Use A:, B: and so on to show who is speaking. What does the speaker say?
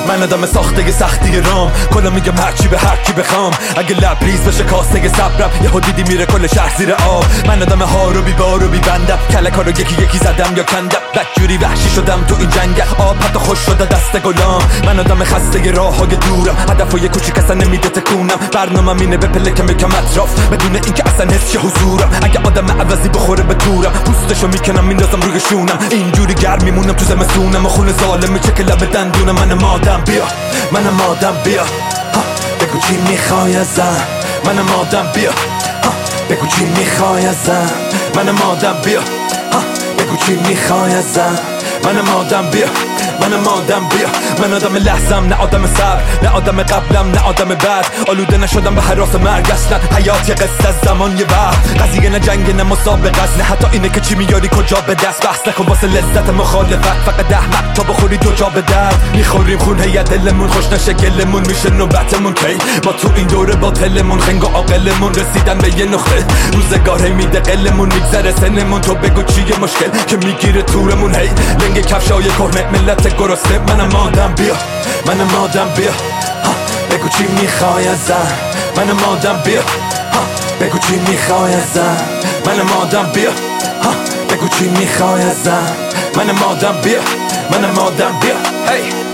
A: من آدم ساخته سختی رام، کلا میگم هرچی به هرکی بخوام. اگه لبریز بشه کاسه صبرم، یهو دیدی میره کل شهر زیر آب. من آدم ها رو بی بار و بی بندم، کلکا رو یکی یکی زدم یا کندم. بدجوری وحشی شدم تو این جنگ، آب حتی خوش شده دست گلام. من آدم خسته راه های دورم، هدفای کوچیک اصلا نمیده تکونم. برنامه‌م اینه بپلکم یکم اطراف، بدون اینکه اصلا حس شه حضورم. اگه آدم عوضی بخوره به تورم، پوستشو میکنم میندازم روی شونم. اینجوری گرم میمونم تو زمستونم، و خون ظالم میچکه لب دندونم. منم آدم بیا، منم آدم بیا، بگو چی میخوای ازم. منم آدم بیا، بگو چی میخوای ازم. منم آدم بیا، بگو چی میخوای ازم. منم آدم بیا، منم آدم بیا. من آدم لحظم، نه آدم صبر، نه آدم قبلم، نه آدم بعد. آلوده نشدم به حراس مرگ اصلا، حیات یه قصه از زمان یه وقت. قضیه نه جنگ نه مسابقه است، نه حتی اینه که چی میاری کجا به دست. بحث نکن واسه لذت مخالفت، فقط احمق تا بخوری دو جا به درد. میخوریم خون هیت دلمون، خوش نشه گلمون، میشه نوبتمون کی ما تو این دوره باطلمون. خنگ و عاقلمون رسیدن به یه نقطه، روزگار هی میده قلمون، میگذره سنمون. تو بگو چیه مشکل که میگیره تورمون. هی لنگ کفشای کهنه ملت گرسنه. منم آدم بیا، منم آدم بیا، بگو چی میخوای ازم. منم آدم بیا، بگو چی میخوای ازم. منم آدم بیا، بگو چی میخوای ازم. منم آدم بیا، منم آدم بیا. هی